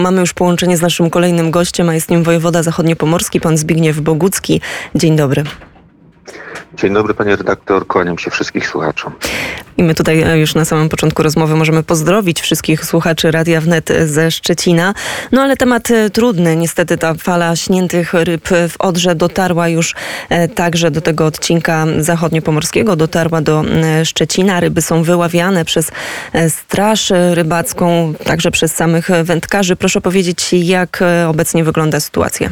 Mamy już połączenie z naszym kolejnym gościem, a jest nim wojewoda zachodniopomorski, pan Zbigniew Bogucki. Dzień dobry. Dzień dobry, pani redaktor, kłaniam się wszystkich słuchaczom. I my tutaj już na samym początku rozmowy możemy pozdrowić wszystkich słuchaczy Radia Wnet ze Szczecina. No ale temat trudny. Niestety ta fala śniętych ryb w Odrze dotarła już także do tego odcinka zachodniopomorskiego, dotarła do Szczecina. Ryby są wyławiane przez Straż Rybacką, także przez samych wędkarzy. Proszę powiedzieć, jak obecnie wygląda sytuacja?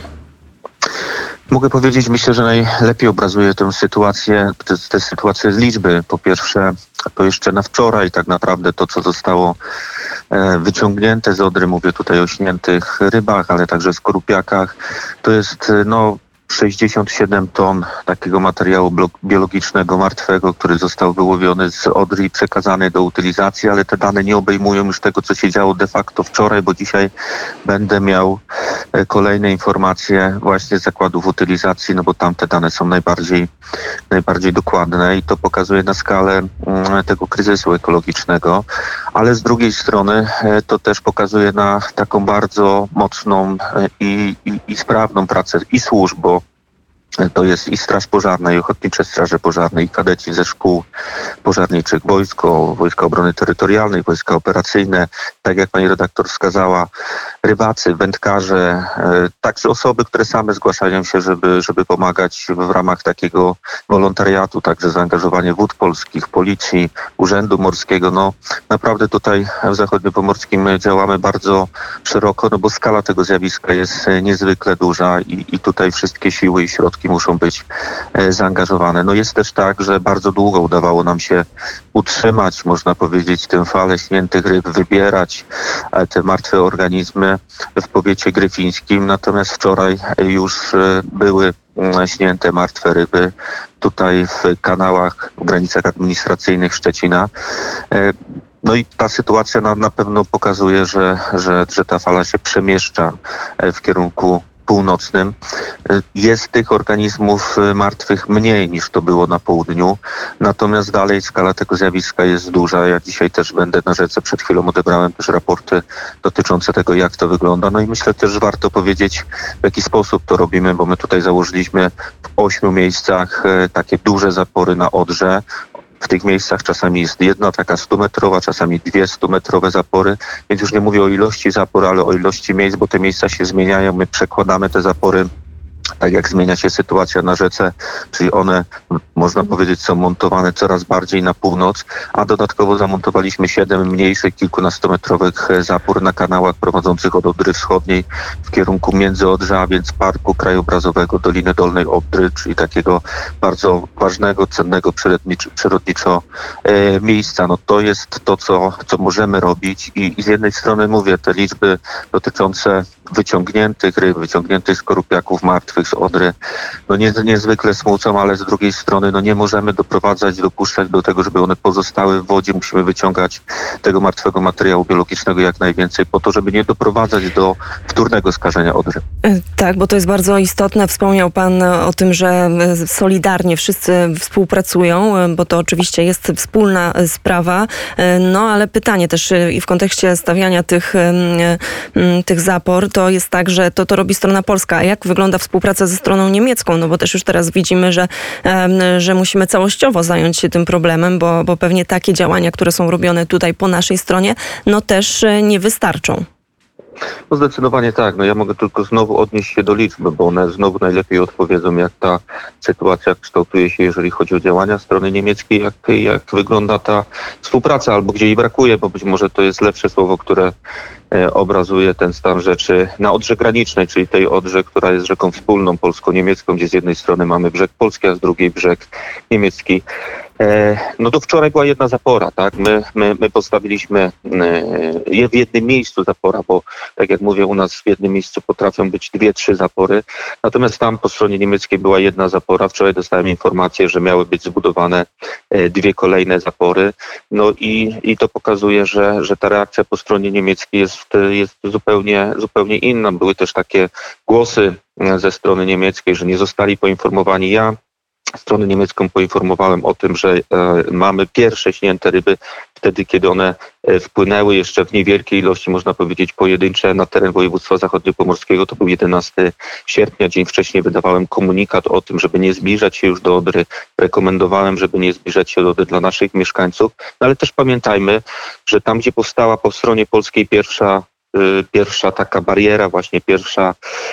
Mogę powiedzieć, myślę, że najlepiej obrazuje tę sytuację, tę sytuację z liczby. Po pierwsze, to jeszcze na wczoraj tak naprawdę to, co zostało wyciągnięte z Odry, mówię tutaj o śniętych rybach, ale także skorupiakach, to jest 67 ton takiego materiału biologicznego martwego, który został wyłowiony z Odry i przekazany do utylizacji, ale te dane nie obejmują już tego, co się działo de facto wczoraj, bo dzisiaj będę miał kolejne informacje właśnie z zakładów utylizacji, no bo tam te dane są najbardziej dokładne i to pokazuje na skalę tego kryzysu ekologicznego, ale z drugiej strony to też pokazuje na taką bardzo mocną i sprawną pracę i służb, bo to jest i Straż Pożarna, i Ochotnicze Straże Pożarne, i kadeci ze szkół pożarniczych, Wojska Obrony Terytorialnej, Wojska Operacyjne, tak jak pani redaktor wskazała, rybacy, wędkarze, także osoby, które same zgłaszają się, żeby pomagać w ramach takiego wolontariatu, także zaangażowanie Wód Polskich, Policji, Urzędu Morskiego. No naprawdę tutaj w Zachodniopomorskim działamy bardzo szeroko, no bo skala tego zjawiska jest niezwykle duża i tutaj wszystkie siły i środki muszą być zaangażowane. No jest też tak, że bardzo długo udawało nam się utrzymać, można powiedzieć, tę falę śniętych ryb, wybierać te martwe organizmy w powiecie gryfińskim. Natomiast wczoraj już były śnięte martwe ryby tutaj w kanałach, w granicach administracyjnych Szczecina. No i ta sytuacja na pewno pokazuje, że ta fala się przemieszcza w kierunku północnym. Jest tych organizmów martwych mniej niż to było na południu, natomiast dalej skala tego zjawiska jest duża. Ja dzisiaj też będę na rzece, przed chwilą odebrałem też raporty dotyczące tego, jak to wygląda. No i myślę też, że warto powiedzieć, w jaki sposób to robimy, bo my tutaj założyliśmy w 8 miejscach takie duże zapory na Odrze. W tych miejscach czasami jest jedna taka 100-metrowa, czasami 2 100-metrowe zapory, więc już nie mówię o ilości zapor, ale o ilości miejsc, bo te miejsca się zmieniają. My przekładamy te zapory tak jak zmienia się sytuacja na rzece, czyli one, można powiedzieć, są montowane coraz bardziej na północ, a dodatkowo zamontowaliśmy 7 mniejszych, kilkunastometrowych zapór na kanałach prowadzących od Odry Wschodniej w kierunku Międzyodrza, a więc Parku Krajobrazowego Doliny Dolnej Odry, czyli takiego bardzo ważnego, cennego przyrodniczo miejsca. No to jest to, co możemy robić i z jednej strony mówię, te liczby dotyczące wyciągniętych ryb, wyciągniętych skorupiaków martwych z Odry, no niezwykle smucą, ale z drugiej strony no nie możemy dopuszczać do tego, żeby one pozostały w wodzie. Musimy wyciągać tego martwego materiału biologicznego jak najwięcej po to, żeby nie doprowadzać do wtórnego skażenia Odry. Tak, bo to jest bardzo istotne. Wspomniał pan o tym, że solidarnie wszyscy współpracują, bo to oczywiście jest wspólna sprawa. No ale pytanie też i w kontekście stawiania tych zapor, to jest tak, że to robi strona polska. A jak wygląda współpraca ze stroną niemiecką? No bo też już teraz widzimy, że musimy całościowo zająć się tym problemem, bo pewnie takie działania, które są robione tutaj po naszej stronie, no też nie wystarczą. No zdecydowanie tak. No ja mogę tylko znowu odnieść się do liczby, bo one znowu najlepiej odpowiedzą, jak ta sytuacja kształtuje się, jeżeli chodzi o działania strony niemieckiej, jak wygląda ta współpraca, albo gdzie jej brakuje, bo być może to jest lepsze słowo, które obrazuje ten stan rzeczy na Odrze granicznej, czyli tej Odrze, która jest rzeką wspólną polsko-niemiecką, gdzie z jednej strony mamy brzeg polski, a z drugiej brzeg niemiecki. No to wczoraj była jedna zapora, tak? My postawiliśmy je w jednym miejscu zapora, bo tak jak mówię, u nas w jednym miejscu potrafią być 2-3 zapory. Natomiast tam po stronie niemieckiej była jedna zapora. Wczoraj dostałem informację, że miały być zbudowane 2 kolejne zapory. No i to pokazuje, że ta reakcja po stronie niemieckiej jest zupełnie inna. Były też takie głosy ze strony niemieckiej, że nie zostali poinformowani. Ja stronę niemiecką poinformowałem o tym, że mamy pierwsze śnięte ryby wtedy, kiedy one wpłynęły jeszcze w niewielkiej ilości, można powiedzieć pojedyncze, na teren województwa zachodniopomorskiego. To był 11 sierpnia. Dzień wcześniej wydawałem komunikat o tym, żeby nie zbliżać się już do Odry. Rekomendowałem, żeby nie zbliżać się do Odry dla naszych mieszkańców. No ale też pamiętajmy, że tam, gdzie powstała po stronie polskiej pierwsza taka bariera, właśnie pierwsza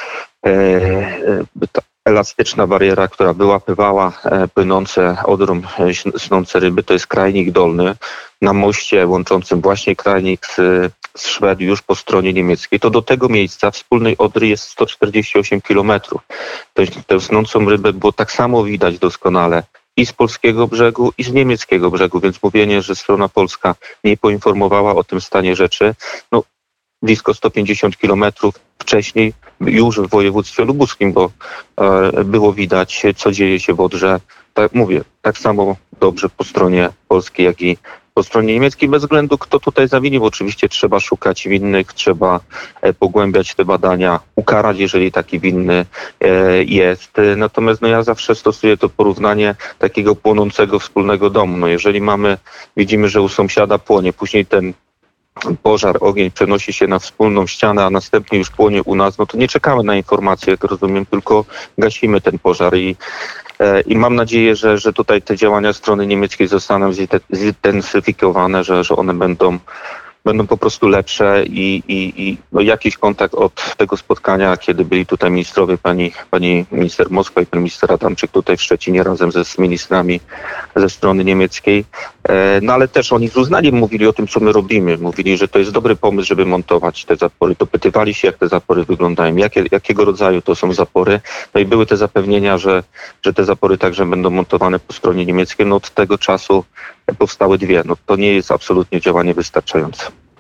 elastyczna bariera, która wyłapywała płynące Odrą snące ryby, to jest Krajnik Dolny na moście łączącym właśnie Krajnik z Szwedią już po stronie niemieckiej. To do tego miejsca wspólnej Odry jest 148 kilometrów. Tę snącą rybę było tak samo widać doskonale i z polskiego brzegu, i z niemieckiego brzegu, więc mówienie, że strona polska nie poinformowała o tym stanie rzeczy, no blisko 150 kilometrów wcześniej już w województwie lubuskim, bo było widać, co dzieje się w Odrze. Tak mówię, tak samo dobrze po stronie polskiej, jak i po stronie niemieckiej, bez względu kto tutaj zawinił. Oczywiście trzeba szukać winnych, trzeba pogłębiać te badania, ukarać, jeżeli taki winny jest. Natomiast ja zawsze stosuję to porównanie takiego płonącego wspólnego domu. Jeżeli widzimy, że u sąsiada płonie, później ten pożar, ogień przenosi się na wspólną ścianę, a następnie już płonie u nas, no to nie czekamy na informacje, jak rozumiem, tylko gasimy ten pożar i mam nadzieję, że tutaj te działania strony niemieckiej zostaną zintensyfikowane, że one będą po prostu lepsze i jakiś kontakt od tego spotkania, kiedy byli tutaj ministrowie, pani minister Moskwa i pan minister Adamczyk tutaj w Szczecinie razem z ministrami ze strony niemieckiej. No ale też oni z uznaniem mówili o tym, co my robimy. Mówili, że to jest dobry pomysł, żeby montować te zapory. Dopytywali się, jak te zapory wyglądają, jakiego rodzaju to są zapory. No i były te zapewnienia, że te zapory także będą montowane po stronie niemieckiej. No od tego czasu powstały dwie. No to nie jest absolutnie działanie wystarczające.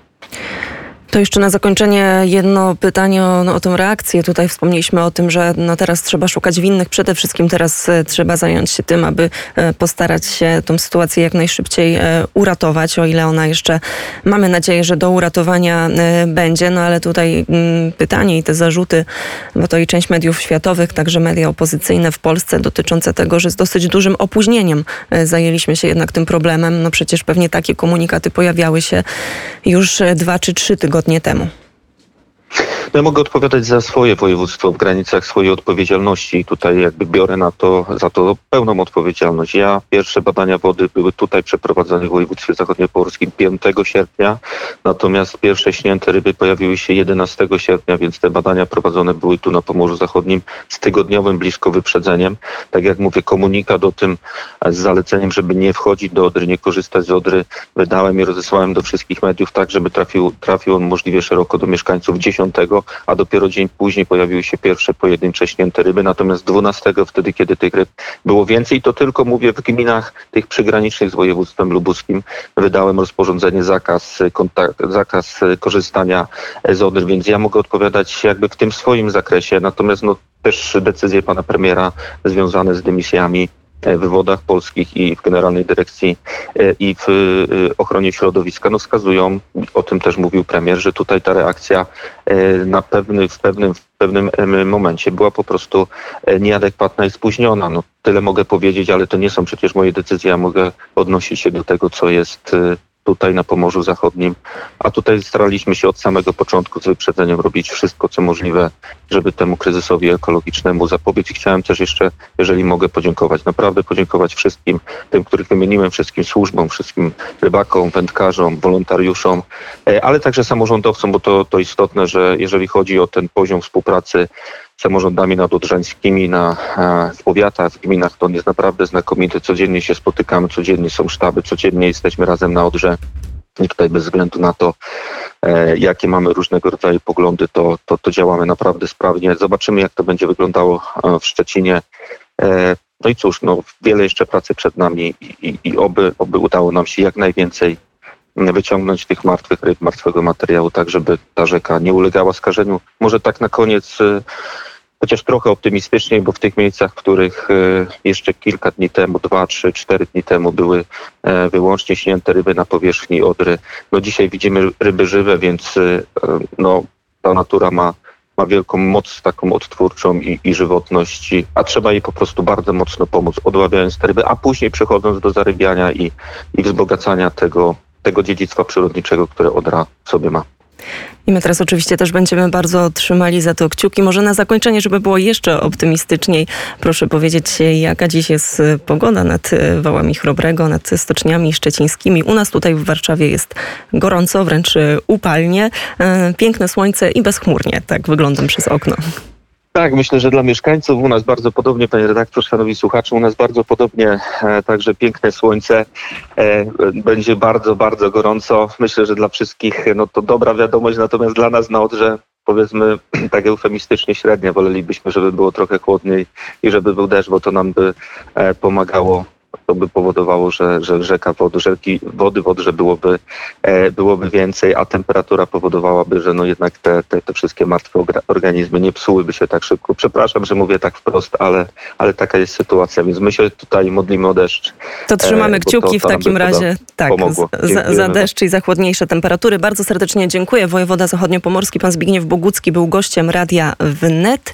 To jeszcze na zakończenie jedno pytanie o tę reakcję. Tutaj wspomnieliśmy o tym, że teraz trzeba szukać winnych. Przede wszystkim teraz trzeba zająć się tym, aby postarać się tę sytuację jak najszybciej uratować, o ile ona jeszcze, mamy nadzieję, że do uratowania będzie. No ale tutaj pytanie i te zarzuty, bo to i część mediów światowych, także media opozycyjne w Polsce, dotyczące tego, że z dosyć dużym opóźnieniem zajęliśmy się jednak tym problemem. No przecież pewnie takie komunikaty pojawiały się już 2 czy 3 tygodnie temu. Ja mogę odpowiadać za swoje województwo w granicach swojej odpowiedzialności. Tutaj jakby biorę za to pełną odpowiedzialność. Pierwsze badania wody były tutaj przeprowadzone w województwie zachodniopomorskim 5 sierpnia, natomiast pierwsze śnięte ryby pojawiły się 11 sierpnia, więc te badania prowadzone były tu na Pomorzu Zachodnim z tygodniowym blisko wyprzedzeniem. Tak jak mówię, komunikat o tym z zaleceniem, żeby nie wchodzić do Odry, nie korzystać z Odry, wydałem i rozesłałem do wszystkich mediów tak, żeby trafił on możliwie szeroko do mieszkańców 10, a dopiero dzień później pojawiły się pierwsze pojedyncze śnięte ryby. Natomiast 12, wtedy kiedy tych ryb było więcej, to tylko mówię w gminach tych przygranicznych z województwem lubuskim wydałem rozporządzenie, zakaz korzystania z Odry, więc ja mogę odpowiadać jakby w tym swoim zakresie. Natomiast też decyzje pana premiera związane z dymisjami w Wodach Polskich i w Generalnej Dyrekcji i w Ochronie Środowiska wskazują, o tym też mówił premier, że tutaj ta reakcja w pewnym momencie była po prostu nieadekwatna i spóźniona. Tyle mogę powiedzieć, ale to nie są przecież moje decyzje, ja mogę odnosić się do tego, co jest tutaj na Pomorzu Zachodnim, a tutaj staraliśmy się od samego początku z wyprzedzeniem robić wszystko, co możliwe, żeby temu kryzysowi ekologicznemu zapobiec. I chciałem też jeszcze, jeżeli mogę, naprawdę podziękować wszystkim tym, których wymieniłem, wszystkim służbom, wszystkim rybakom, wędkarzom, wolontariuszom, ale także samorządowcom, bo to istotne, że jeżeli chodzi o ten poziom współpracy z samorządami nadodrzańskimi w powiatach, w gminach, to on jest naprawdę znakomity. Codziennie się spotykamy, codziennie są sztaby, codziennie jesteśmy razem na Odrze. I tutaj bez względu na to, jakie mamy różnego rodzaju poglądy, to działamy naprawdę sprawnie. Zobaczymy, jak to będzie wyglądało w Szczecinie. No i cóż, wiele jeszcze pracy przed nami i oby udało nam się jak najwięcej wyciągnąć tych martwych ryb, martwego materiału, tak żeby ta rzeka nie ulegała skażeniu. Może tak na koniec, chociaż trochę optymistycznie, bo w tych miejscach, w których jeszcze kilka dni temu, 2, 3, 4 dni temu były wyłącznie śnięte ryby na powierzchni Odry, dzisiaj widzimy ryby żywe, więc ta natura ma ma wielką moc taką odtwórczą i żywotność, a trzeba jej po prostu bardzo mocno pomóc, odławiając te ryby, a później przechodząc do zarybiania i wzbogacania tego dziedzictwa przyrodniczego, które Odra w sobie ma. I my teraz oczywiście też będziemy bardzo trzymali za to kciuki. Może na zakończenie, żeby było jeszcze optymistyczniej, proszę powiedzieć, jaka dziś jest pogoda nad wałami Chrobrego, nad stoczniami szczecińskimi. U nas tutaj w Warszawie jest gorąco, wręcz upalnie, piękne słońce i bezchmurnie. Tak wyglądam przez okno. Tak, myślę, że dla mieszkańców u nas bardzo podobnie, panie redaktor, szanowni słuchacze, u nas bardzo podobnie, także piękne słońce, będzie bardzo, bardzo gorąco. Myślę, że dla wszystkich to dobra wiadomość, natomiast dla nas na Odrze, powiedzmy tak eufemistycznie średnia, wolelibyśmy, żeby było trochę chłodniej i żeby był deszcz, bo to nam by pomagało. To by powodowało, że rzeki wody w Odrze byłoby więcej, a temperatura powodowałaby, że jednak te wszystkie martwe organizmy nie psułyby się tak szybko. Przepraszam, że mówię tak wprost, ale taka jest sytuacja, więc my się tutaj modlimy o deszcz. To trzymamy kciuki w takim razie za deszcz i za chłodniejsze temperatury. Bardzo serdecznie dziękuję. Wojewoda zachodniopomorski, pan Zbigniew Bogucki był gościem Radia Wnet.